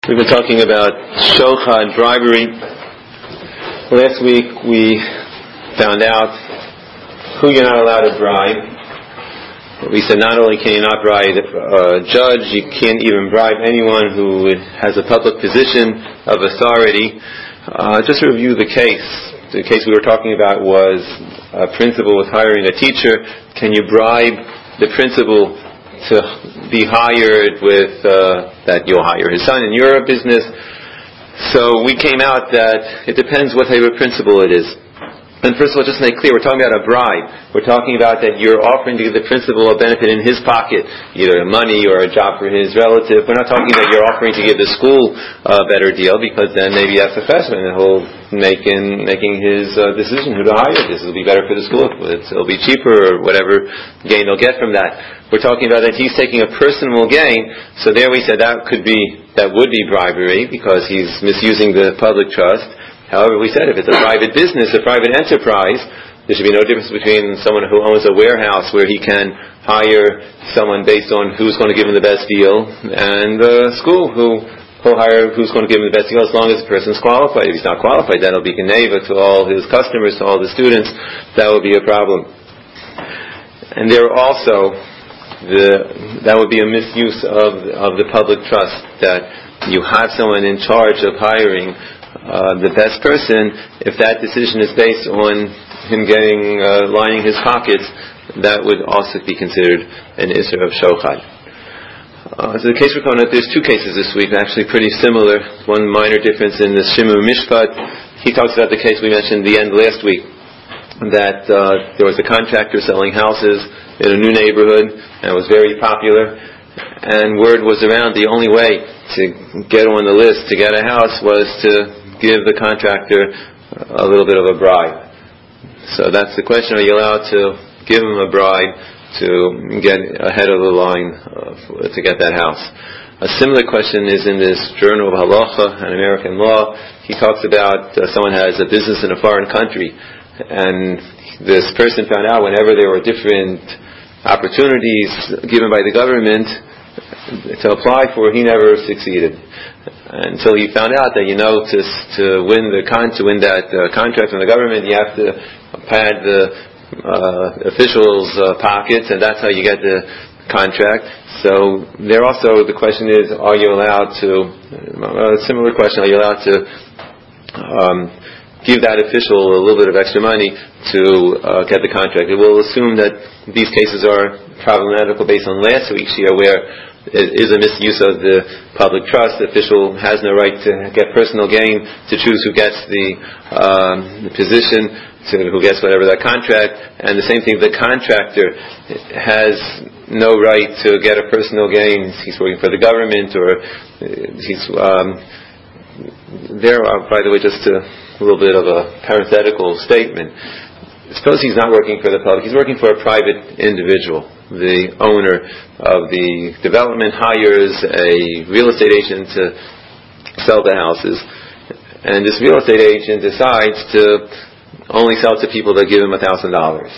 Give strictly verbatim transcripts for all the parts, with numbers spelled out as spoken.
We've been talking about shochad, bribery. Last week we found out who you're not allowed to bribe. We said not only can you not bribe a judge, you can't even bribe anyone who has a public position of authority. Uh, just to review the case, the case we were talking about was a principal was hiring a teacher. Can you bribe the principal to be hired with uh, that you'll hire his son in your business? So we came out that it depends what type of principal it is. And first of all, just to make clear, we're talking about a bribe. We're talking about that you're offering to give the principal a benefit in his pocket, either money or a job for his relative. We're not talking that you're offering to give the school a better deal, because then maybe that's the freshman and he'll make in making his uh, decision who to hire. This will be better for the school. It'll be cheaper, or whatever gain they'll get from that. We're talking about that he's taking a personal gain. So there we said that could be, that would be bribery because he's misusing the public trust. However, we said if it's a private business, a private enterprise, there should be no difference between someone who owns a warehouse where he can hire someone based on who's going to give him the best deal, and a school who will hire who's going to give him the best deal as long as the person's qualified. If he's not qualified, then it'll be geneva to all his customers, to all the students. That would be a problem. And there also, the, that would be a misuse of, of the public trust, that you have someone in charge of hiring Uh, the best person. If that decision is based on him getting, uh, lining his pockets, that would also be considered an isser of shochad. Uh, so the case we're calling out, there's two cases this week, actually pretty similar. One minor difference in the Shimu Mishpat. He talks about the case we mentioned at the end last week, that uh, there was a contractor selling houses in a new neighborhood, and it was very popular. And word was around the only way to get on the list to get a house was to give the contractor a little bit of a bribe. So that's the question: are you allowed to give him a bribe to get ahead of the line uh, to get that house? A similar question is in this Journal of Halacha and American Law. He talks about uh, someone has a business in a foreign country, and this person found out whenever there were different opportunities given by the government to apply for, he never succeeded. Until he found out that, you know, to to win the con to win that uh, contract from the government, you have to pad the uh, officials' uh, pockets, and that's how you get the contract. So there also the question is: are you allowed to? Uh, a similar question: are you allowed to um, give that official a little bit of extra money to uh, get the contract? It will assume that these cases are problematical based on last week's year, where it is a misuse of the public trust. The official has no right to get personal gain, to choose who gets the, um, the position, to who gets whatever that contract. And the same thing, the contractor has no right to get a personal gain. He's working for the government, or he's um, there. Are, by the way, just a little bit of a parenthetical statement. Suppose he's not working for the public. He's working for a private individual. The owner of the development hires a real estate agent to sell the houses, and this real estate agent decides to only sell to people that give him a thousand dollars.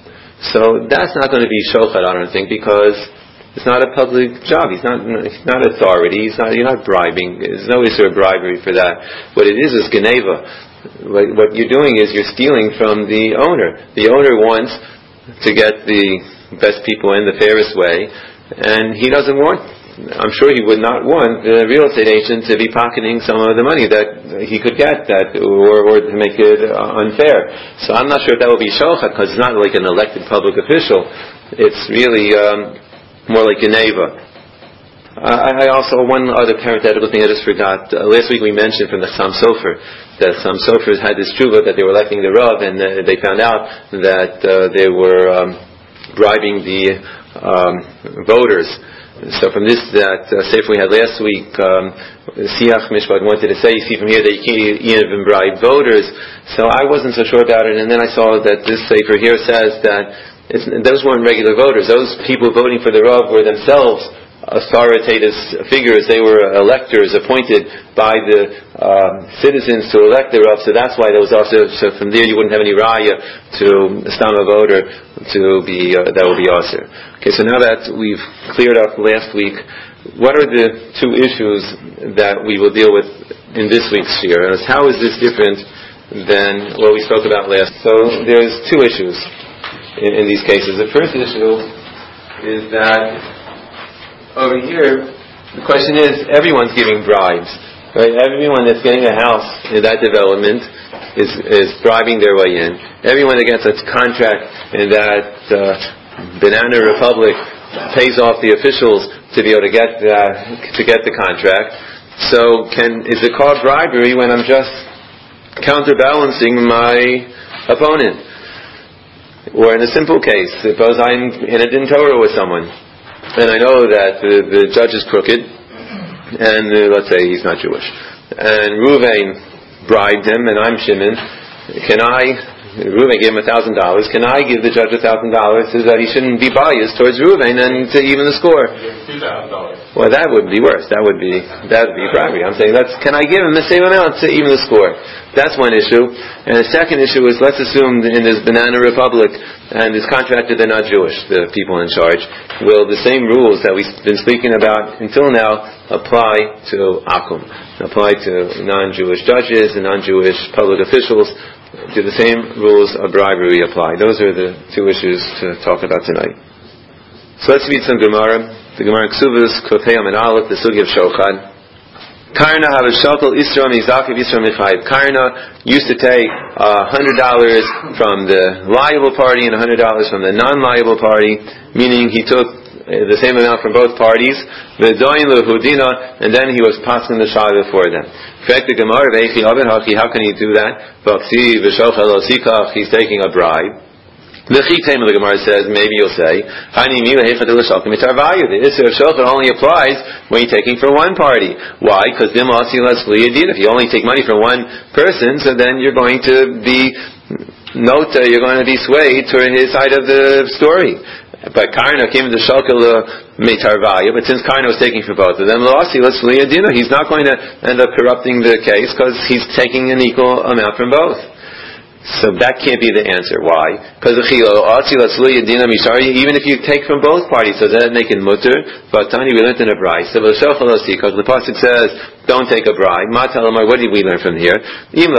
So that's not going to be shochad, I don't think, because it's not a public job. He's not he's not authority. He's not. You're not bribing. There's no issue of bribery for that. What it is is geneva. What, what you're doing is you're stealing from the owner. The owner wants to get the best people in the fairest way, and he doesn't want, I'm sure he would not want the real estate agent to be pocketing some of the money that he could get, that or, or to make it uh, unfair. So I'm not sure if that will be shochad, because it's not like an elected public official. It's really um, more like geneva. I, I also, one other parenthetical thing I just forgot. Uh, last week we mentioned from the Sam Sofer that some Sofers had this tshuva that they were electing the Rav, and uh, they found out that uh, they were um, bribing the um, voters. So from this, that uh, sefer we had last week, um, Siach Mishpat wanted to say, you see from here that you can't even bribe voters. So I wasn't so sure about it, and then I saw that this sefer here says that it's, those weren't regular voters. Those people voting for the Rav were themselves authoritative figures. They were electors appointed by the um, citizens to elect the Rav. So that's why there was also, so from there you wouldn't have any raya to stam a voter to be, uh, that would be aser. Okay, so now that we've cleared up last week what are the two issues that we will deal with in this week's shir? How is this different than what we spoke about last? So there's two issues in, in these cases. The first issue is that over here, the question is, everyone's giving bribes, right? Everyone that's getting a house in that development is is bribing their way in. Everyone that gets a contract in that uh, Banana Republic pays off the officials to be able to get uh, to get the contract. So, can is it called bribery when I'm just counterbalancing my opponent? Or in a simple case, suppose I'm in a din Torah with someone, and I know that the, the judge is crooked, and uh, let's say he's not Jewish, and Ruvain bribed him, and I'm Shimon. Can I, Ruvain gave him a thousand dollars, can I give the judge a thousand dollars so that he shouldn't be biased towards Ruvain and to even the score? Two thousand dollars. Well, that would be worse. That would be, that would be bribery. I'm saying, that's, can I give him the same amount to even the score? That's one issue. And the second issue is, let's assume in this Banana Republic, and this contractor, they're not Jewish, the people in charge. Will the same rules that we've been speaking about until now apply to Akum? Apply to non-Jewish judges and non-Jewish public officials? Do the same rules of bribery apply? Those are the two issues to talk about tonight. So let's read some Gemara. The Gemara Ksuvas, Koteyam and Aleph, the Sugi of Shochad. Karna Havashakel Isra Mizakiv Isra Michayev. Karna used to take a hundred dollars from the liable party and a hundred dollars from the non-liable party, meaning he took the same amount from both parties. V'doin lehudina, and then he was passing the shayla for them. Fact the Gemara Veichi Aven Haki. How can he do that? Vaksi V'Shochel Osikach. He's taking a bribe. The Chitem of the Gemara says, maybe you'll say, the Isser of Shochet only applies when you're taking from one party. Why? Because if you only take money from one person, so then you're going to be note you're going to be swayed to his side of the story. But Karna came to Shochet Mitarvaya, but since Karna was taking from both of them, he's not going to end up corrupting the case because he's taking an equal amount from both. So that can't be the answer. Why? Because even if you take from both parties, so that make it mutter. But Tani, we learned in a bride. So because the pasuk says, don't take a bribe. What did we learn from here? It's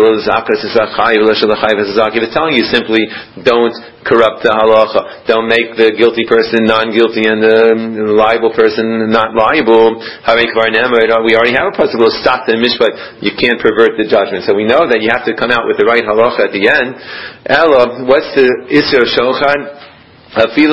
telling you simply, don't corrupt the halacha. Don't make the guilty person non-guilty and the liable person not liable. We already have a possible stop the mishpat. You can't pervert the judgment. So we know that you have to come out with the right halacha at the end. Ella, what's the Isser Shochad? Even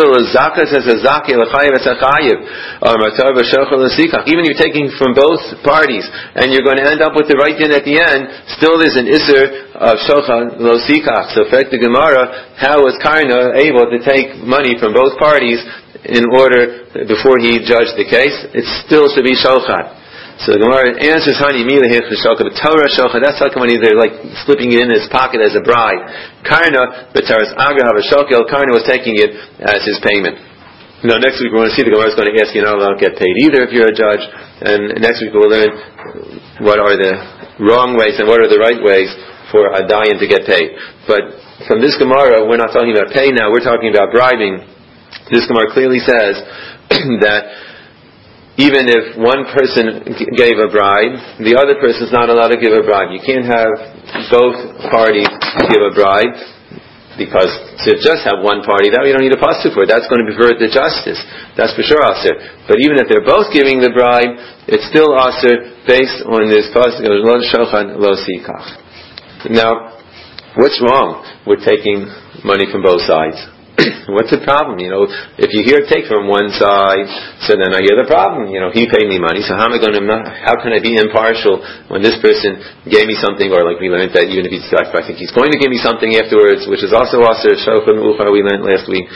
you're taking from both parties and you're going to end up with the right din at the end, still there's an Isser of Shochad Lo Sikach. So fact the Gemara, how was Karna able to take money from both parties in order, before he judged the case? It still should be Shochad. So the Gemara answers, Hani Mila Hech Shochad, but Torah Shochad, that's how come when they're like slipping it in his pocket as a bribe. Karna, but Taras Agra Havashokel, Karna was taking it as his payment. Now next week we're going to see the Gemara is going to ask, you're not allowed to get paid either if you're a judge, and next week we'll learn what are the wrong ways and what are the right ways for a dayan to get paid. But from this Gemara, we're not talking about pay now, we're talking about bribing. This Gemara clearly says that even if one person gave a bribe, the other person is not allowed to give a bribe. You can't have both parties give a bribe, because to just have one party, that we don't need a pasuk for. That's going to pervert the justice. That's for sure aser. But even if they're both giving the bribe, it's still aser based on this pasuk of lo shochan lo sikach. Now, what's wrong with taking money from both sides? What's the problem? You know, if you hear take from one side, so then I hear the problem. You know, he paid me money, so how am I going to? How can I be impartial when this person gave me something, or like we learned that even if he's, I think he's going to give me something afterwards, which is also aser shochan ucha we learned last week.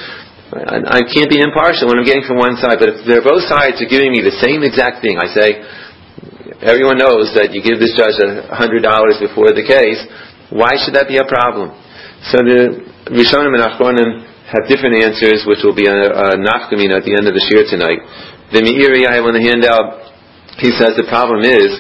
I can't be impartial when I'm getting from one side. But if they're both sides are giving me the same exact thing, I say, everyone knows that you give this judge a hundred dollars before the case. Why should that be a problem? So the Rishonim and Achronim have different answers, which will be a, a nafkamina at the end of the shir tonight. The Meiri I have on the handout, he says the problem is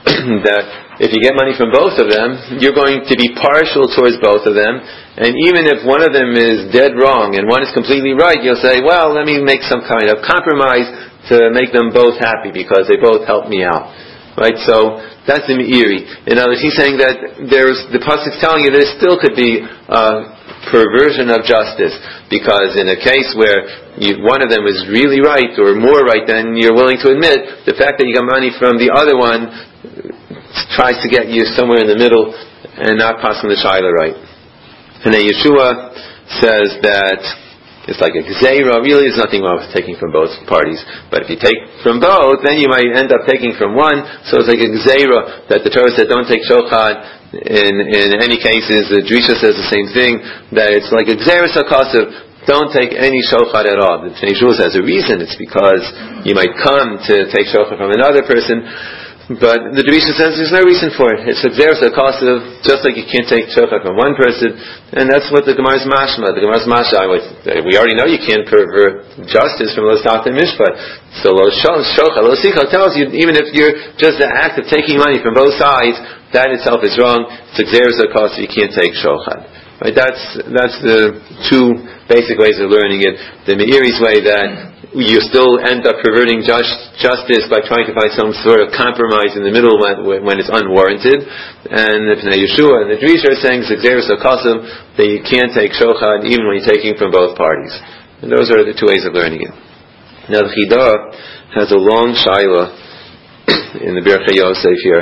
that if you get money from both of them, you're going to be partial towards both of them, and even if one of them is dead wrong and one is completely right, you'll say, well, let me make some kind of compromise to make them both happy because they both helped me out. Right? So that's the Meiri. In other words, he's saying that there's, the pasuk's telling you there still could be uh, perversion of justice, because in a case where you, one of them is really right or more right than you're willing to admit, the fact that you got money from the other one tries to get you somewhere in the middle and not passing the shaila right. And then Yeshua says that it's like a gzeira. Really, there's nothing wrong with taking from both parties. But if you take from both, then you might end up taking from one. So it's like a gzeira that the Torah said, don't take shochad. In in any cases, the Drisha says the same thing, that it's like a gzeira sakasav. Don't take any shochad at all. The Pnei Shul has a reason. It's because you might come to take shochad from another person. But the Drisha says there's no reason for it. It's a gzeira sakasav, just like you can't take shochad from one person. And that's what the Gemara's mashma. The Gemara's mashma, we already know you can't pervert justice from lo satan mishpat. So lo shochad, lo sikha tells you, even if you're just the act of taking money from both sides, that itself is wrong. It's a gzeira sakasav, you can't take shochad. Right? That's that's the two basic ways of learning it. The Meiri's way, that you still end up perverting just, justice by trying to find some sort of compromise in the middle when, when it's unwarranted. And the Pnei Yeshua and the Drisha are saying gzeira sakasav, that you can't take shochad even when you're taking from both parties. And those are the two ways of learning it. Now the Chidah has a long shaila in the Birchei Yosef here.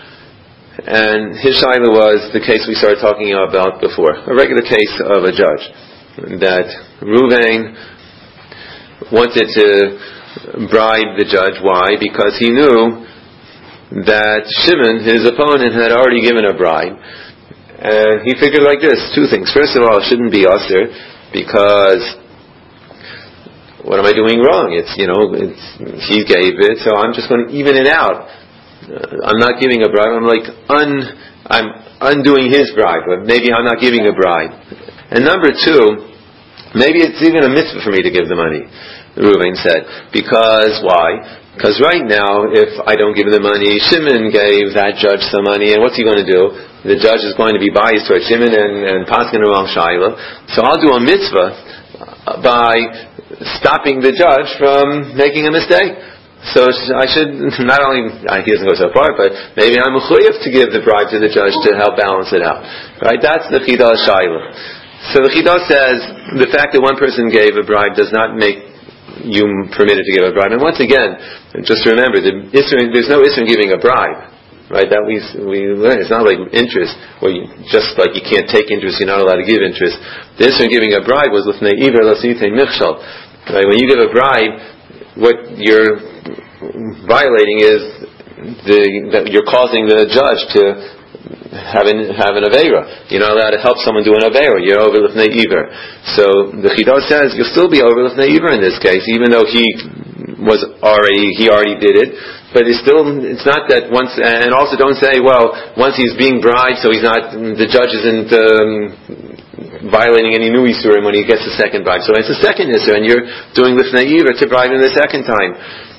And his shaila was the case we started talking about before, a regular case of a judge, that Reuven wanted to bribe the judge. Why? Because he knew that Shimon, his opponent, had already given a bribe, and he figured like this: two things. First of all, it shouldn't be usher, because what am I doing wrong? It's, you know, it's, he gave it, so I'm just going to even it out. Uh, I'm not giving a bribe. I'm like un, I'm undoing his bribe, but maybe I'm not giving a bribe. And number two, maybe it's even a mitzvah for me to give the money, Reuven said. Because, why? Because right now, if I don't give the money, Shimon gave that judge some money, and what's he going to do? The judge is going to be biased towards Shimon and, and passing the wrong shaila. So I'll do a mitzvah by stopping the judge from making a mistake. So I should not only, he doesn't go so far, but maybe I'm mechuyev to give the bribe to the judge to help balance it out. Right? That's the Chidah shaila. So the Chidah says the fact that one person gave a bribe does not make you permitted to give a bribe. And once again, just remember, the Isser, there's no Isser in giving a bribe. Right? That we we learn. It's not like interest, where you, just like you can't take interest, you're not allowed to give interest. The Isser in giving a bribe was l'fnei iver l'sitei michshal. Right? When you give a bribe, what you're violating is the that you're causing the judge to have an have an aveira. You're not allowed to help someone do an aveira. You're over l'fnei iver. So the Chidah says you'll still be over l'fnei iver in this case, even though he was already he already did it. But it's still it's not that once. And also don't say, well, once he's being bribed, so he's not the judge isn't um, violating any new isurim when he gets the second bribe. So it's a second isur, and you're doing l'fnei iver to bribe him the second time.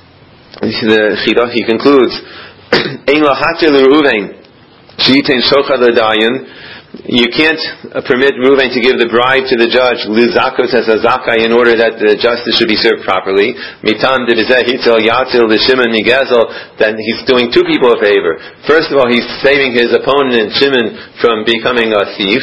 The Chidah, he concludes, Ein lahatir l'Reuven she'yitain shochad l'dayan. You can't uh, permit Reuven to give the bribe to the judge l'zakos as a zakai in order that the justice should be served properly. Mitam devizeh hitzil yatzil l'Shimon migezel. Then he's doing two people a favor. First of all, he's saving his opponent Shimon from becoming a thief,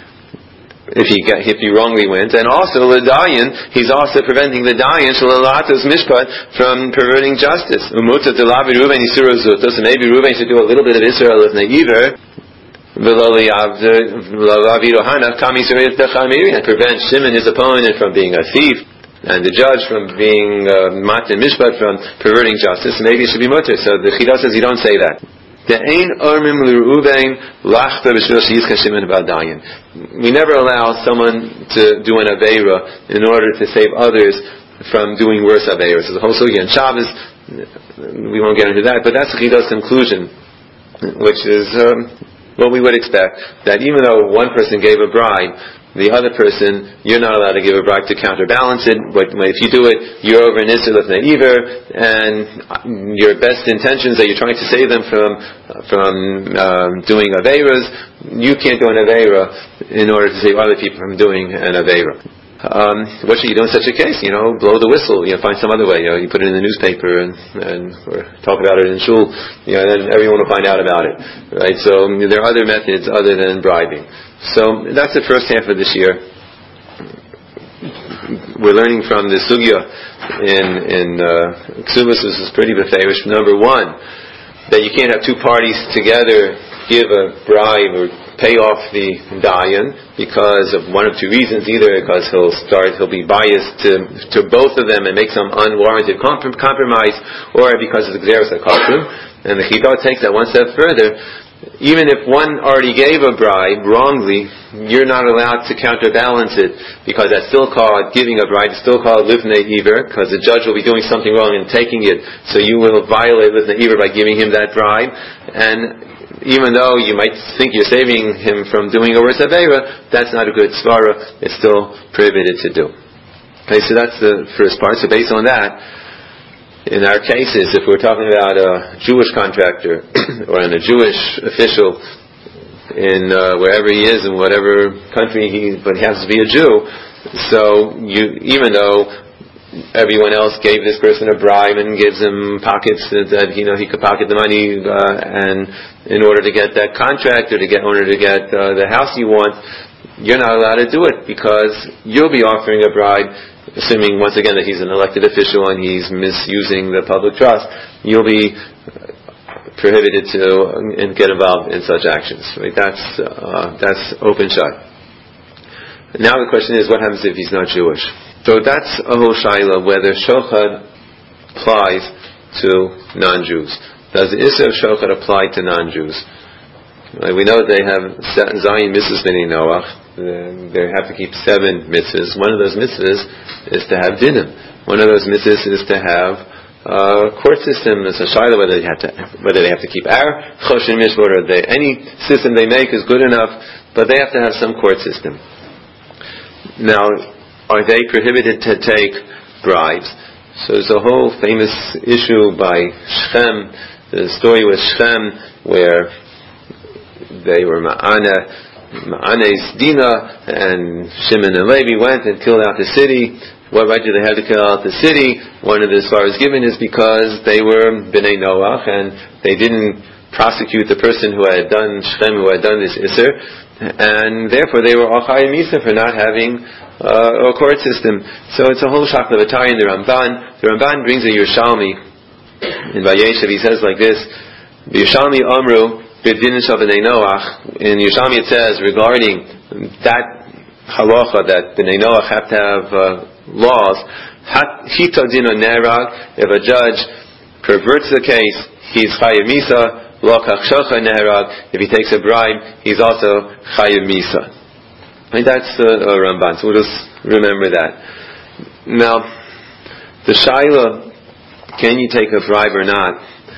if he get, if he wrongly wins, and also the dayan, he's also preventing the dayan shalalatos mishpat from perverting justice. Umutat delavi Reuven isur zutos, and maybe Reuven should do a little bit of isur l'fnei iver, v'lo li'avi rohana kami suriyat techamiri, and prevent Shimon, his opponent, from being a thief, and the judge from being uh, matin mishpat, from perverting justice. Maybe it should be mutter. So the Chidah says you don't say that. We never allow someone to do an aveira in order to save others from doing worse aveiras. There's a whole sugya in Shabbos. We won't get into that, but that's the Chidah's conclusion, which is um, what we would expect, that even though one person gave a bribe, the other person, you're not allowed to give a bribe to counterbalance it, but if you do it, you're over an Isser l'fnei iver, and your best intentions that you're trying to save them from from um, doing aveiras, you can't do an aveira in order to save other people from doing an aveira. Um, what should you do in such a case? You know, blow the whistle. You know, find some other way. You know, you put it in the newspaper and, and or talk about it in shul. You know, and then everyone will find out about it, right? So there are other methods other than bribing. So that's the first half of this year. We're learning from the sugya in in uh, Ksubas. This is pretty beferish. Number one, that you can't have two parties together give a bribe or pay off the dayan because of one of two reasons: either because he'll start, he'll be biased to to both of them and make some unwarranted comp- compromise, or because of the gzeras hakafim. And the Chida takes that one step further. Even if one already gave a bribe wrongly, you're not allowed to counterbalance it, because that's still called giving a bribe. It's still called livnei iver, because the judge will be doing something wrong and taking it. So you will violate livnei iver by giving him that bribe. And even though you might think you're saving him from doing a worse avera, that's not a good svara. It's still prohibited to do. Okay, so that's the first part. So based on that, in our cases, if we're talking about a Jewish contractor or a Jewish official in uh, wherever he is, in whatever country he, but he has to be a Jew, so you, even though everyone else gave this person a bribe and gives him pockets that, you know, he could pocket the money, uh, and in order to get that contract or to get, in order to get uh, the house you want, you're not allowed to do it, because you'll be offering a bribe, assuming once again that he's an elected official and he's misusing the public trust. You'll be prohibited to and get involved in such actions. Right? That's uh, that's open shut. Now the question is, what happens if he's not Jewish? So that's a whole shaila whether shochad applies to non-Jews. Does the issue of shochad apply to non-Jews? Right, we know that they have Zayin mitzvahs b'nei Noach. They have to keep seven mitzvahs. One of those mitzvahs is to have dinim. One of those mitzvahs is to have a court system. It's a shaila whether they have to whether they have to keep our choshen mishmor, or they, any system they make is good enough, but they have to have some court system. Now, are they prohibited to take bribes? So there's a whole famous issue by Shechem, the story with Shechem, where they were Ma'ana, Ma'ane's Dina, and Shimon and Levi went and killed out the city. What right did they have to kill out the city? One of the svaras given is because they were B'nai Noach, and they didn't prosecute the person who had done Shechem, who had done this Isser, and therefore they were Achai Misa for not having uh, a court system. So it's a whole Shachlavatari in the Ramban. The Ramban brings a Yerushalmi in Vayeshev. He says like this: Yerushalmi Amru B'din Shel B'nai Noach. In Yerushalmi it says regarding that halacha that B'nai Noach have to have uh, laws. Hita Dino Nerag. If a judge perverts the case, he's Chayiv Misa. Lokach Shocha Nerag. If he takes a bribe, he's also Chayiv Misa. And that's the uh, Ramban. So we'll just remember that. Now, the Shaila, can you take a bribe or not?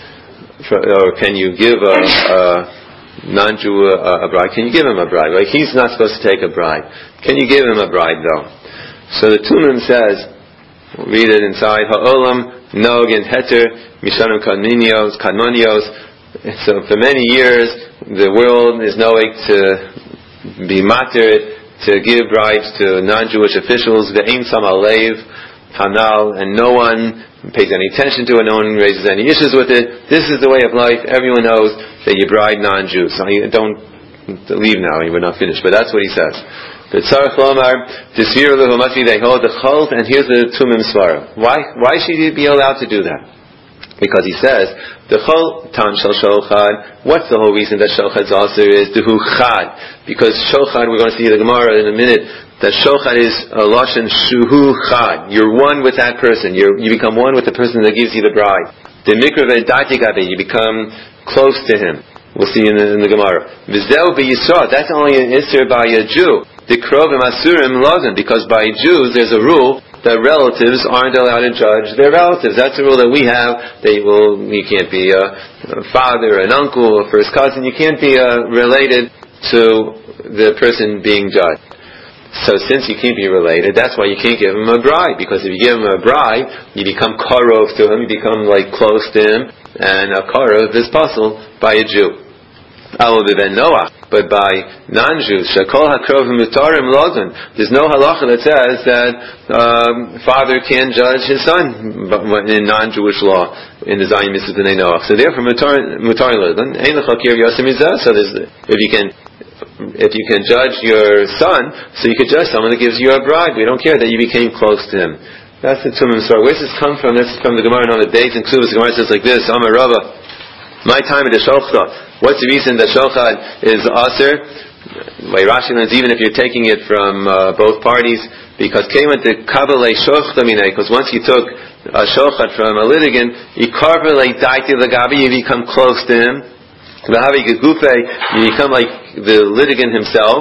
Or can you give a, a non-Jew a, a bribe? Can you give him a bribe? Like, he's not supposed to take a bribe. Can you give him a bribe though? So the Tumim says, we'll read it inside, Ha'olam Nog and Heter Mishanim Kadmonios Kadmonios. So for many years the world is knowing to be matir, to give bribes to non-Jewish officials, ve'ein sam alev hanal, and no one pays any attention to it, no one raises any issues with it. This is the way of life. Everyone knows that you bribe non-Jews. So don't leave now, we're not finished, but that's what he says. And here's the Tumim Svara. Why, why should you be allowed to do that? Because he says, the whole tam shel shochad. What's the whole reason that shochad's also is dehu chad? Because shochad, we're going to see the Gemara in a minute, that shochad is a lashon shuhu chad. You're one with that person. You're, you become one with the person that gives you the bribe. The mikra ve'dati gabe, you become close to him. We'll see in the, in the Gemara. V'zeu b'yisra, that's only an isser by a Jew. The krovim asurim lazim, because by Jews there's a rule that relatives aren't allowed to judge their relatives. That's a rule that we have. They will, you can't be a, a father, an uncle, a first cousin. You can't be uh, related to the person being judged. So since you can't be related, that's why you can't give him a bribe. Because if you give him a bribe, you become karov to him, you become like close to him, and a karov is puzzled by a Jew. But But by non-Jews, shekol hakrovim mutarim lodin, there's no halacha that says that um, father can judge his son in non-Jewish law in the Zayin Mitzvah B'nai Noach. So therefore, mutarim lodin, ein l'chakir yosim mizah. So if you can. If you can judge your son, so you could judge someone that gives you a bribe. We don't care that you became close to him. That's the Tumim story. Where does this come from? This is from the Gemara on the days in Ksubas. The Gemara says like this: Amar Rava, my time at the Shochad. What's the reason that Shochad is aser? By Rashi learns even if you're taking it from uh, both parties, because came into Kabbalei Shochdaminei. Because once you took a Shochad from a litigant, you Kabbalei Daiti Lagabi, you become close to him. You become like the litigant himself.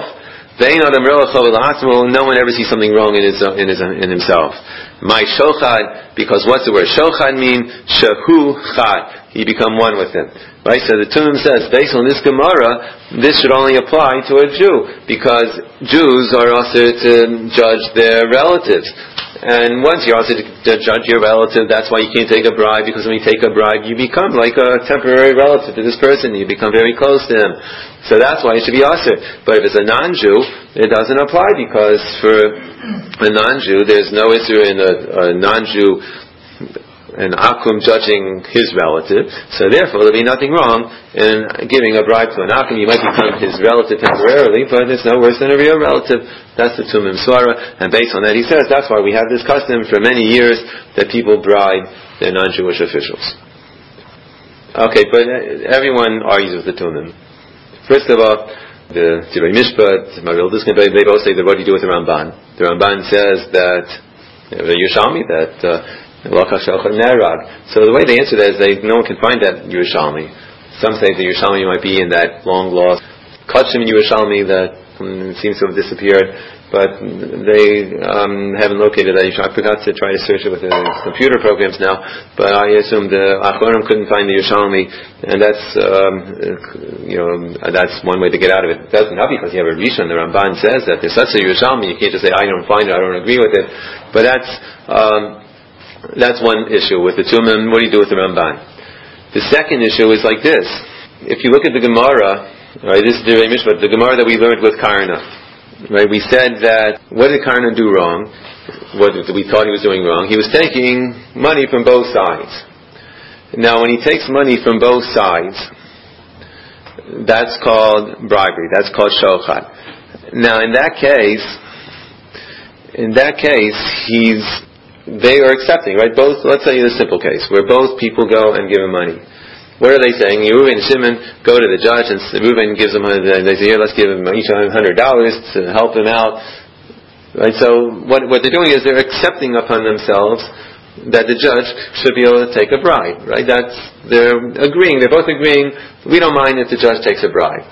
No one ever sees something wrong in his in his in himself. My shochad, because what's the word shochad mean? Shahu chad. You become one with him. Right? So the Tumim says, based on this Gemara, this should only apply to a Jew, because Jews are also to judge their relatives. And once you're also to judge your relative, that's why you can't take a bribe, because when you take a bribe, you become like a temporary relative to this person. You become very close to him. So that's why it should be asur. But if it's a non-Jew, it doesn't apply, because for a non-Jew, there's no issue in a, a non-Jew, an akum judging his relative. So therefore, there'll be nothing wrong in giving a bribe to an akum. You might become his relative temporarily, but it's no worse than a real relative. That's the Tumim Svara, and based on that he says that's why we have this custom for many years that people bribe their non-Jewish officials. Okay, but everyone argues with the Tumim. First of all, the Divrei Mishpat, Maharil Diskin, they both say that what do you do with the Ramban? The Ramban says that, the Yerushalmi, that uh, so the way they answer that is they, no one can find that Yerushalmi. Some say the Yerushalmi might be in that long lost Kachim Yerushalmi that um, seems to have disappeared, but they um, haven't located that. I forgot to try to search it with the computer programs now, but I assume the Achronim couldn't find the Yerushalmi, and that's um, you know that's one way to get out of it. It doesn't help because you have a Rishon. The Ramban says that there's such a Yerushalmi, you can't just say I don't find it, I don't agree with it, but that's um, That's one issue with the Tumim. What do you do with the Ramban? The second issue is like this. If you look at the Gemara, right, this is the Mishpat, the Gemara that we learned with Karna, right, we said that, what did Karna do wrong? What we thought he was doing wrong? He was taking money from both sides. Now, when he takes money from both sides, that's called bribery. That's called shochad. Now, in that case, in that case, he's they are accepting, right? Both, let's say in a simple case, where both people go and give him money. What are they saying? Reuven and Shimon go to the judge, and Reuven gives them, and they say, here, let's give him each one hundred dollars to help him out. Right? So, what, what they're doing is they're accepting upon themselves that the judge should be able to take a bribe, right? That's, they're agreeing, they're both agreeing, we don't mind if the judge takes a bribe.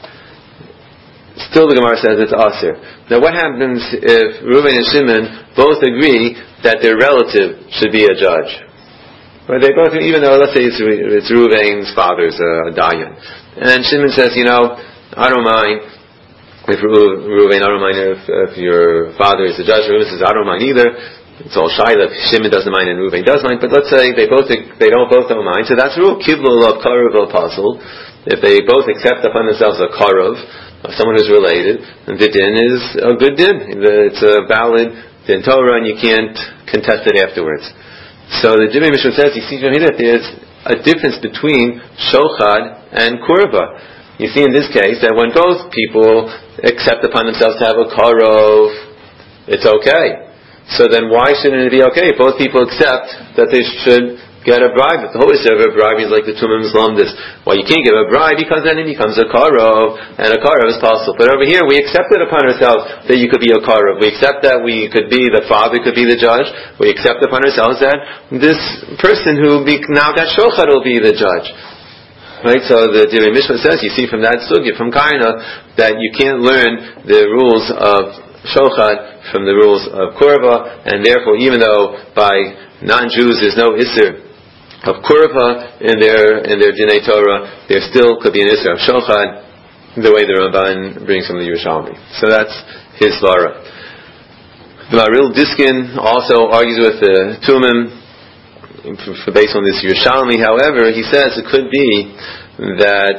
Still the Gemara says it's asur. Now what happens if Reuven and Shimon both agree that their relative should be a judge? Well, they both, even though, let's say it's, it's Reuven's father's a uh, dayan. And Shimon says, you know, I don't mind if Reuven, I don't mind if, if your father is a judge. Reuven says, I don't mind either. It's all shaila. Shimon doesn't mind and Reuven does mind. But let's say they both they don't both don't mind. So that's rule kiblu of karav al pasul. If they both accept upon themselves a karav, someone who's related, and the din is a good din. It's a valid din Torah, and you can't contest it afterwards. So the Divrei Mishpat says, you see from here that there's a difference between shochad and kurva. You see in this case that when both people accept upon themselves to have a karov, it's okay. So then why shouldn't it be okay if both people accept that they should get a bribe? The whole issue of a bribe is like the Tumim Zlomdis. Well, you can't give a bribe because then it becomes a karov, and a karov is possible. But over here, we accept it upon ourselves that you could be a karov. We accept that we could be the father, could be the judge. We accept upon ourselves that this person who be, now got shochad will be the judge. Right? So the Divrei Mishpat says, you see from that sugya, from Karna, that you can't learn the rules of shochad from the rules of kurva, and therefore, even though by non-Jews there's no isser of kurva in their in their Dinei Torah, there still could be an issue of shochad, the way the Ramban brings from the Yerushalmi. So that's his svara. The Maharil Diskin also argues with the Tumim based on this Yerushalmi. However, he says it could be that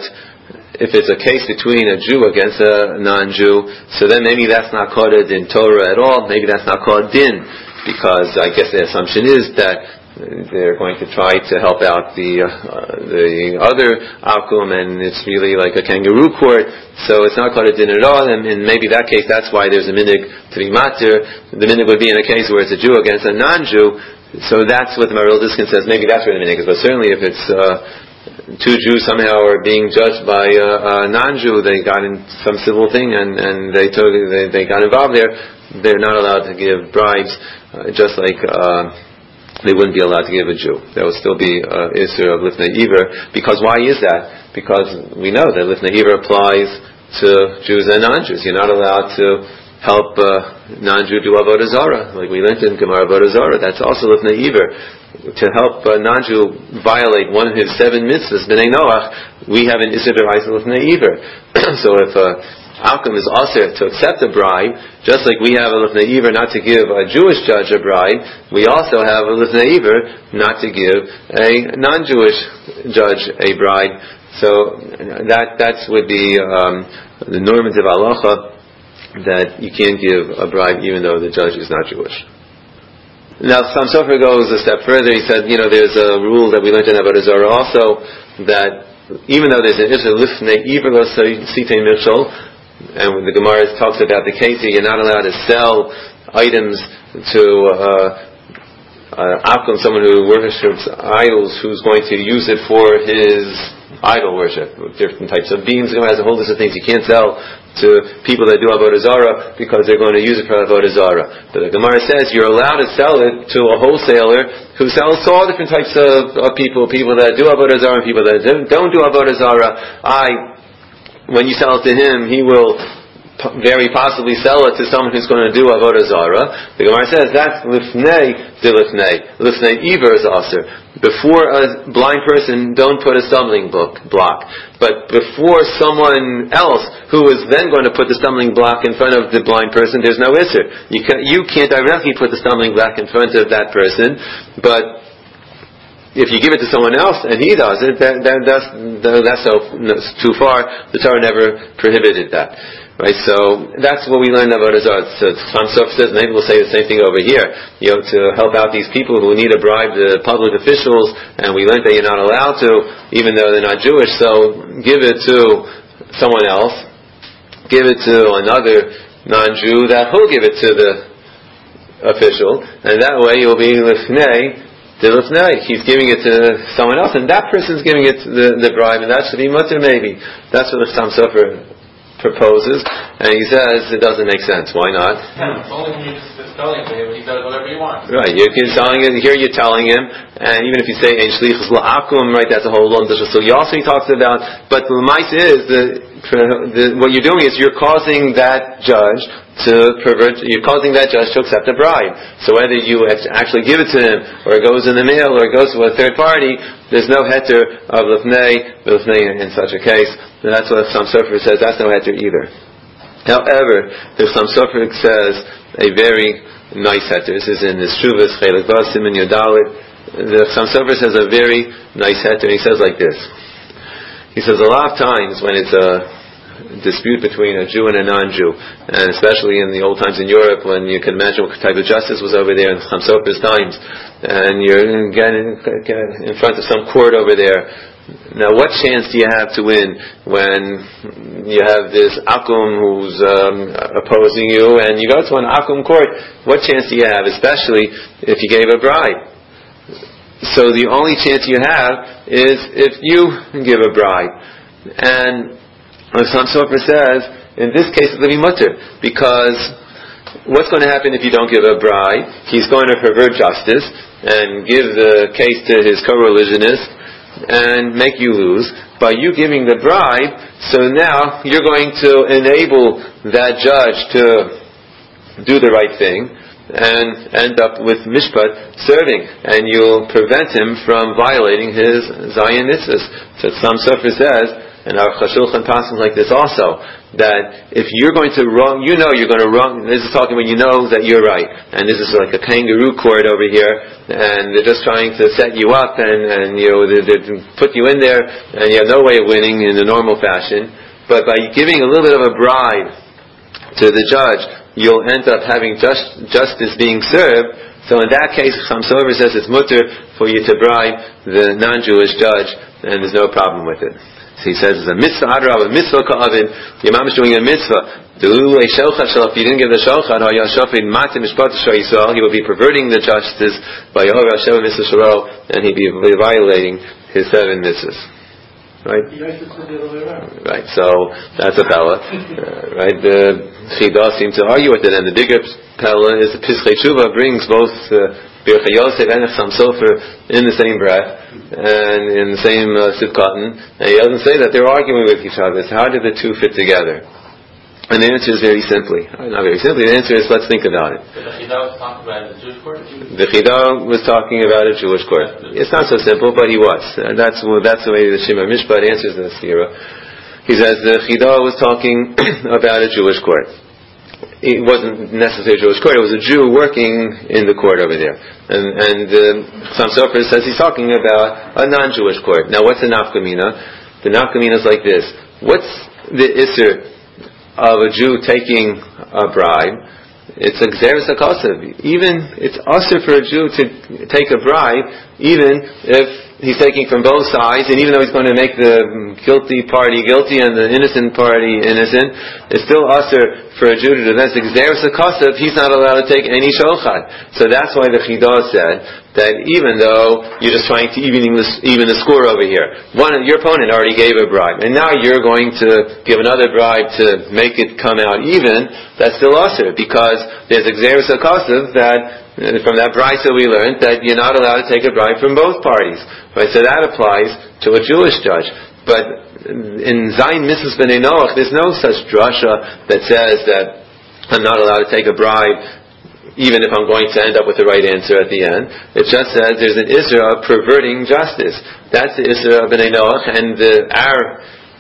if it's a case between a Jew against a non-Jew, so then maybe that's not called a din Torah at all. Maybe that's not called din, because I guess the assumption is that they're going to try to help out the uh, the other akum, and it's really like a kangaroo court, so it's not called a din at all. And in maybe that case, that's why there's a minig to be matir. The minig would be in a case where it's a Jew against a non-Jew. So that's what the Maharil Diskin says. Maybe that's where the minig is. But certainly, if it's uh, two Jews somehow are being judged by a, a non-Jew, they got in some civil thing and and they took they, they got involved there. They're not allowed to give bribes, uh, just like. Uh, They wouldn't be allowed to give a Jew. There would still be uh, Isser of Lifnei Iver. Because why is that? Because we know that Lifnei Iver applies to Jews and non-Jews. You're not allowed to help uh, non-Jew do Avodah Zarah. Like we learned in Gemara Avodah Zarah. That's also Lifnei Iver. To help a non-Jew violate one of his seven mitzvahs, B'nai Noach, we have an Isser B'Raisa Lifnei Iver. So if uh, Akum is also to accept a bribe, just like we have a Lifnei Iver not to give a Jewish judge a bribe, we also have a Lifnei Iver not to give a non-Jewish judge a bribe. So that that's would be um, the normative halacha, that you can't give a bribe even though the judge is not Jewish. Now, Sam Sofer goes a step further. He said, you know, there's a rule that we learned in Avodah Zarah also, that even though there's an Isser Lifnei Iver lo sitei michol, and when the Gemara talks about the case, you're not allowed to sell items to uh, uh, Akum, someone who worships idols, who's going to use it for his idol worship. Different types of beans. The Gemara has a whole list of things you can't sell to people that do Avodah Zarah because they're going to use it for Avodah Zarah. But the Gemara says you're allowed to sell it to a wholesaler who sells to all different types of, of people, people that do Avodah Zarah and people that don't do Avodah Zarah. I When you sell it to him, he will p- very possibly sell it to someone who's going to do Avodah Zarah. The Gemara says that's Lifnei de Lifnei. Lifnei Iver is aser. Before a blind person, don't put a stumbling book, block. But before someone else who is then going to put the stumbling block in front of the blind person, there's no Isser. You, can, you can't directly put the stumbling block in front of that person, but if you give it to someone else and he does it, that, that, that's, that's so, that's too far. The Torah never prohibited that. Right? So that's what we learned about Azar. So Chaim Sofer says, maybe we'll say the same thing over here. You know, to help out these people who need to bribe the public officials, and we learned that you're not allowed to, even though they're not Jewish, so give it to someone else. Give it to another non-Jew that will give it to the official, and that way you'll be Lifnei. He's giving it to someone else, and that person's giving it the, the bribe, and that should be mutter maybe. That's what the Chaim Sofer proposes, and he says it doesn't make sense. Why not? Yeah, it's only when you're just telling him, he does whatever he wants. Right, you're telling it, here you're telling him, and even if you say Ein Shlichus La'akum, right, that's a whole long discussion. So he also he talks about, but the mice is, the, the, what you're doing is you're causing that judge to pervert, you're causing that judge to accept a bribe. So whether you actually give it to him, or it goes in the mail, or it goes to a third party, there's no heter of lifnei, lifnei in such a case. And that's what Chaim Sofer says, that's no heter either. However, the Chaim Sofer says a very nice heter. This is in his Shuvas, Chelik Vav, Siman Yodalit. The Chaim Sofer says a very nice heter, and he says like this. He says a lot of times when it's a dispute between a Jew and a non-Jew, and especially in the old times in Europe, when you can imagine what type of justice was over there in Chaim Sofer's times, and you're getting in front of some court over there. Now, what chance do you have to win when you have this Akum who's um, opposing you, and you go to an Akum court? What chance do you have, especially if you gave a bribe? So the only chance you have is if you give a bribe. And as Chaim Sofer says, in this case it's going to be mutter, because what's going to happen if you don't give a bribe? He's going to pervert justice and give the case to his co-religionist and make you lose. By you giving the bribe, so now you're going to enable that judge to do the right thing and end up with mishpat serving, and you'll prevent him from violating his Zion mitzvahs. So Chaim Sofer says and our Chashulchan passes like this also, that if you're going to wrong, you know you're going to wrong, this is talking when you know that you're right, and this is like a kangaroo court over here, and they're just trying to set you up, and, and you know, they, they put you in there, and you have no way of winning in the normal fashion, but by giving a little bit of a bribe to the judge, you'll end up having just, justice being served. So in that case, Chaim Sofer says it's mutter for you to bribe the non-Jewish judge, and there's no problem with it. So he says it's a mitzvah adrab, a mitzvah ka'avin. Your mom is doing a mitzvah. If you didn't give the shochat, he will be perverting the justice by Yehovah Hashem mitzvah sharo, and he'd be violating his seven mitzvahs. Right? Right. So that's a pella. Uh, right? The Chidah seem to argue with it, and the bigger pella is the Pischei Tshuva brings both Birchei Yosef and Chaim Sofer in the same breath and in the same uh, Sivkatan, and he doesn't say that they're arguing with each other. So how did the two fit together? And the answer is very simply, not very simply, the answer is let's think about it. The Chidah was talking about a Jewish court? The Chidah was talking about a Jewish court. It's not so simple, but he was. And that's, well, that's the way the Shema Mishpat answers the Sira. He says the Chidah was talking about a Jewish court. It wasn't necessarily a Jewish court, it was a Jew working in the court over there. And, and uh, Chaim Sofer says he's talking about a non-Jewish court. Now what's the nafkamina? The nafkamina is like this. What's the Isser of a Jew taking a bribe? It's a gzeres hakasav. Even it's usher for a Jew to take a bribe, even if he's taking from both sides, and even though he's going to make the guilty party guilty and the innocent party innocent, it's still usher for a Jew to do that. It's a gzeres hakasav. He's not allowed to take any shochat. So that's why the Chidah said that even though you're just trying to even the, even the score over here, one your opponent already gave a bribe, and now you're going to give another bribe to make it come out even. That's still usher, because there's a gzeres hakasav that uh, from that brisa we learned that you're not allowed to take a bribe from both parties. Right? So that applies to a Jewish judge. But in Zayin Mitzvahs B'nai Noach, there's no such drasha that says that I'm not allowed to take a bribe even if I'm going to end up with the right answer at the end. It just says there's an Isra of perverting justice. That's the Isra of B'nai Noach, and the, our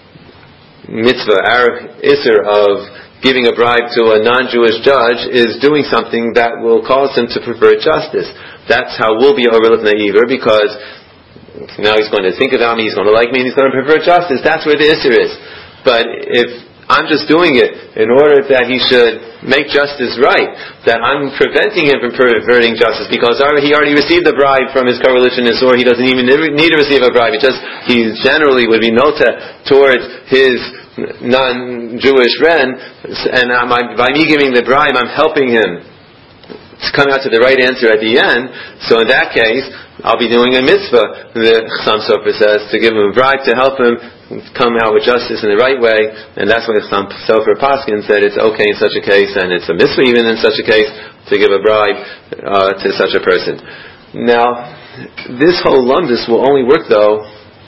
mitzvah, our Isra of giving a bribe to a non-Jewish judge is doing something that will cause him to pervert justice. That's how we'll be overlooked naiver, because now he's going to think about me, he's going to like me, and he's going to pervert justice. That's where the Isra is. But if I'm just doing it in order that he should make justice right, that I'm preventing him from perverting justice, because he already received the bribe from his co-religionist, or he doesn't even need to receive a bribe. It just, he generally would be nota towards his non-Jewish friend, and by me giving the bribe, I'm helping him to come out to the right answer at the end. So in that case, I'll be doing a mitzvah, the Chaim Sofer says, to give him a bribe to help him come out with justice in the right way, and that's why Chaim Sofer Paskin said it's okay in such a case, and it's a mitzvah even in such a case, to give a bribe uh, to such a person. Now, this whole lumbus will only work though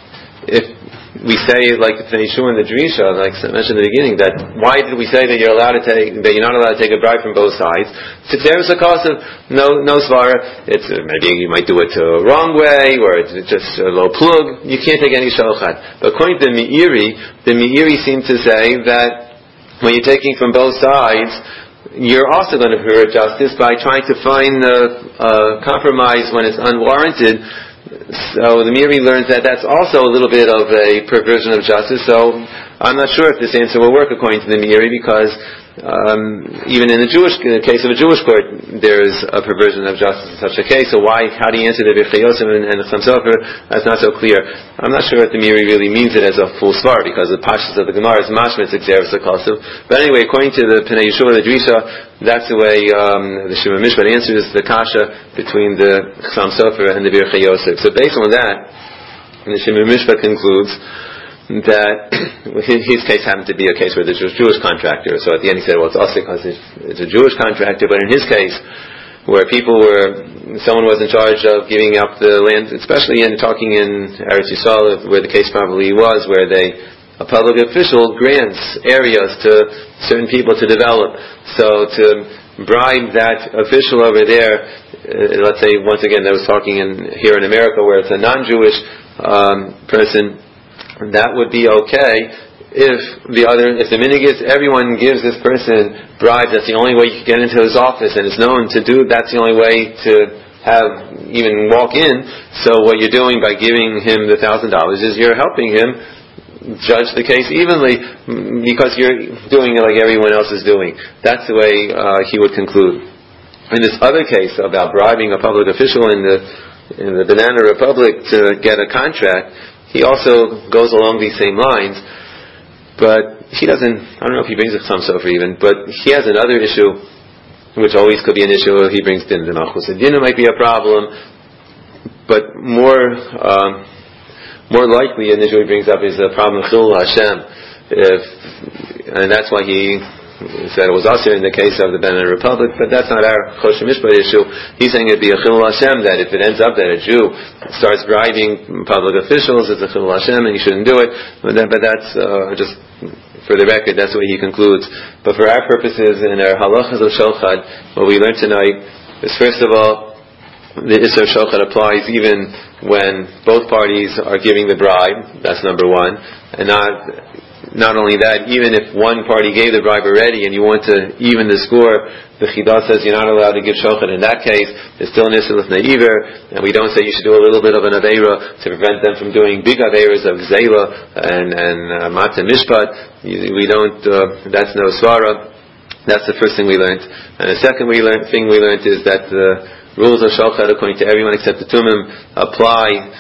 if we say, like the Yeshua and the Drisha, like I mentioned in the beginning, that why did we say that you're allowed to take, that you're not allowed to take a bribe from both sides? It's there's a cause of no no svara. It's uh, maybe you might do it the wrong way, or it's just a low plug. You can't take any shochat. But according to the Meiri, the Meiri seem to say that when you're taking from both sides, you're also going to pervert justice by trying to find a, a compromise when it's unwarranted. So the Meiri learns that that's also a little bit of a perversion of justice. So I'm not sure if this answer will work according to the Meiri, because um, even in the Jewish in the case of a Jewish court, there's a perversion of justice in such a case. So why? How do you answer the Birchei Yosef and, and the Chaim Sofer? That's not so clear. I'm not sure if the Meiri really means it as a full svar, because the pashtus of the Gemara is mashma gzeres hakasav. But anyway, according to the Pnei Yeshua, the Drisha, that's the way um, the Shema Mishpat answers the kasha between the Chaim Sofer and the Birchei Yosef. So based on that, the Shema Mishpat concludes that his case happened to be a case where there's a Jewish contractor. So at the end he said, well, it's also because it's a Jewish contractor. But in his case, where people were, someone was in charge of giving up the land, especially in talking in Eretz Yisrael, where the case probably was, where they, a public official grants areas to certain people to develop. So to bribe that official over there, uh, let's say once again, I was talking in here in America, where it's a non-Jewish um, person that would be okay if the other, if the minhag is everyone gives this person bribes, that's the only way you can get into his office, and it's known to do, that's the only way to have, even walk in. So what you're doing by giving him the thousand dollars is you're helping him judge the case evenly, because you're doing it like everyone else is doing. That's the way uh, he would conclude. In this other case about bribing a public official in the in the Banana Republic to get a contract, he also goes along these same lines. But he doesn't, I don't know if he brings a Chassam Sofer even, but he has another issue, which always could be an issue if he brings Din D'Malchus. The Din might be a problem, but more um, more likely an issue he brings up is the problem of Chilul Hashem. If, and that's why he said it was also in the case of the Banana Republic, but that's not our Choshen Mishpat issue. He's saying it'd be a Chilul Hashem, that if it ends up that a Jew starts bribing public officials, it's a Chilul Hashem and he shouldn't do it. But, that, but that's uh, just for the record, that's the way he concludes. But for our purposes in our halachas of Shochet, what we learned tonight is, first of all, the Isser Shochet applies even when both parties are giving the bribe. That's number one. And not Not only that, even if one party gave the bribe already and you want to even the score, the Chidah says you're not allowed to give shochet. In that case, it's still an issur l'fnei iver, and we don't say you should do a little bit of an aveira to prevent them from doing big aveiras of gzeila and and uh, matzah mishpat. We don't. Uh, that's no svara. That's the first thing we learned. And the second we learned, thing we learned is that the rules of shochet, according to everyone except the Tumim, apply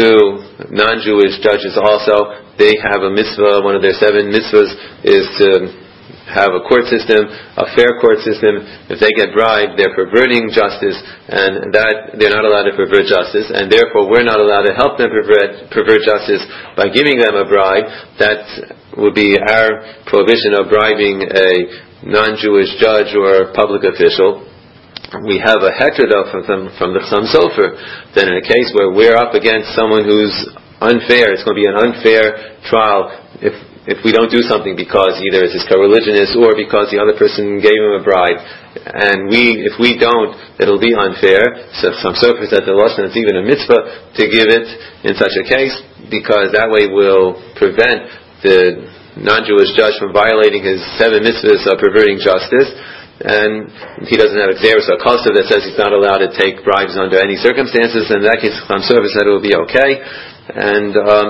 to non-Jewish judges also. They have a mitzvah, one of their seven mitzvahs is to have a court system, a fair court system. If they get bribed, they're perverting justice, and that they're not allowed to pervert justice, and therefore we're not allowed to help them pervert, pervert justice by giving them a bribe. That would be our prohibition of bribing a non-Jewish judge or public official. We have a heter though from, from the Chassam Sofer, that in a case where we're up against someone who's unfair, it's going to be an unfair trial if if we don't do something because either it's his co-religionist or because the other person gave him a bribe, and we if we don't, it'll be unfair. So some Sofer said the lashon, it's even a mitzvah to give it in such a case, because that way will prevent the non-Jewish judge from violating his seven mitzvahs of perverting justice. And he doesn't have a xeris or kosev that says he's not allowed to take bribes under any circumstances. In that case, Chassam Sofer said it will be okay. And um,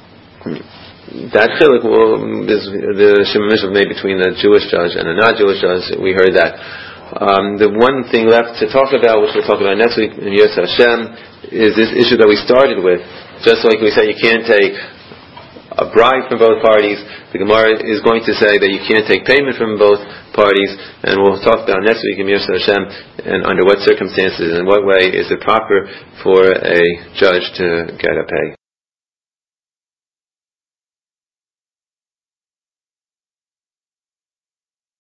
that chiluk is the Shema Mishpat made between the Jewish judge and a non-Jewish judge. We heard that. Um, the one thing left to talk about, which we'll talk about next week in Yos Hashem, is this issue that we started with. Just like we said, you can't take a bribe from both parties. The Gemara is going to say that you can't take payment from both parties, and we'll talk about next week in Yos Hashem and under what circumstances and what way is it proper for a judge to get a pay.